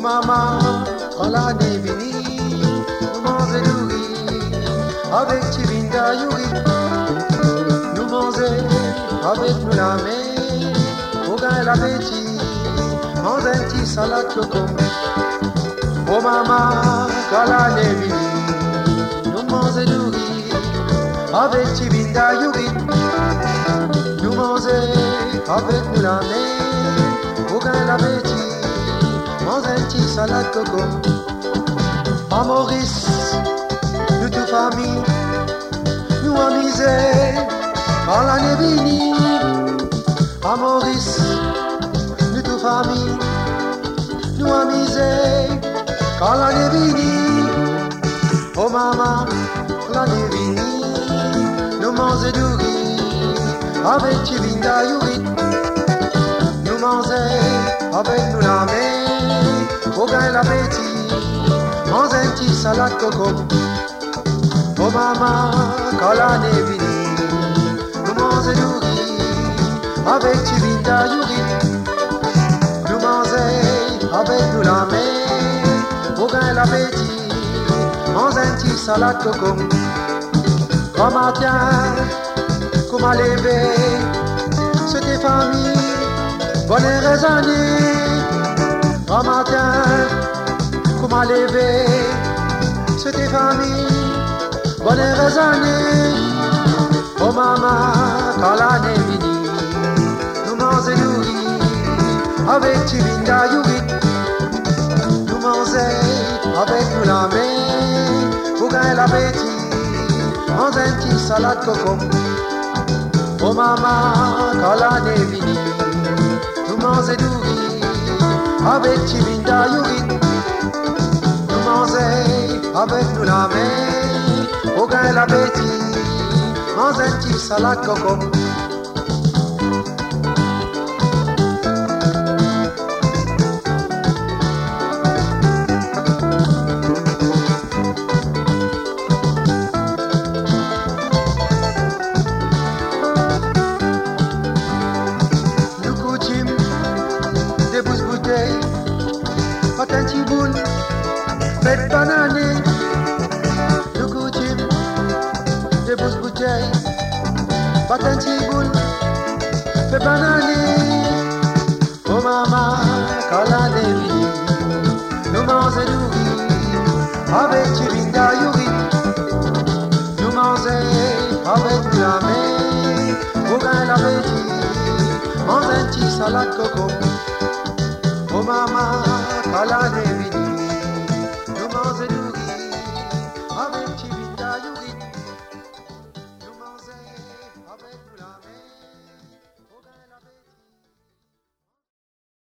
maman, quand l'année venue, nous mangeons du riz avec Chivinda Yuri. Nous mangeons avec nous la main, au gain l'appétit, mange un petit salade coco. Oh maman, quand l'année venue, nous mangeons du riz avec Chivinda Yuri. Nous mangeons avec nous la main, au gain l'appétit, mange un petit salade coco. À Maurice, nous toute famille, nous amuser quand l'année venue. À Maurice, nous toute famille, nous amuser quand l'année venue. Oh maman, l'année venue, nous mangeons du riz avec Chivinda Yuri. Nous mangeons avec nous la main, au gain l'appétit, mange un petit salade coco. Oh maman, quand l'année venue, nous mangeons du riz avec Chivinda Yuri. Nous mangeons avec nous la main, au gain l'appétit, mange un petit salade coco. Comme matin, comme à lever, c'était famille, bonne et raisonnée. Comme matin, comme à lever, c'était famille, bonne et raisonnée. Oh maman, quand l'année venue, nous mangeons du riz avec Chivinda Yuri. Nous mangeons avec nous la main, pour gagner l'appétit, mange un petit salade coco. Oh maman, quand l'année venue, nous mangeons du riz avec Chivinda Yuri. Nous mangeons avec nous la main, au gain l'appétit, mange un petit salade coco. Pas un petit boule, faites bananer. Nous coutumes des grosses bouteilles. Pas un petit boule, faites bananer. Oh maman, quand l'année venue, nous mangeons du riz avec Chivinda Yuri. Nous mangeons avec la main, au gain l'appétit, mange un petit salade coco. Oh maman, quand l'année